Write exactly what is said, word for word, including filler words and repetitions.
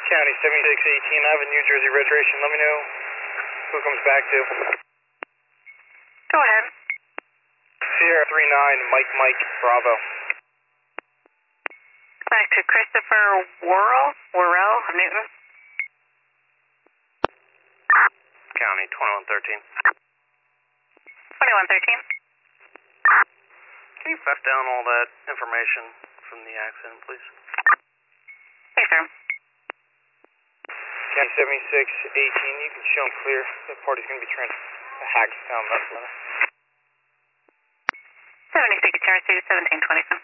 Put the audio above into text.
County seventy-six eighteen, I have a New Jersey registration. Let me know who it comes back to. Go ahead. Sierra three nine, Mike Mike, Bravo. Back to Christopher Worrell, Worrell, Newton. County twenty-one thirteen. twenty-one thirteen. Can you fax down all that information from the accident, please? Yes, sir. County seventy-six eighteen, you can show them clear. That party's going to be trans to Hagerstown, that's better. seventy-six, Tennessee, seventeen twenty-seven.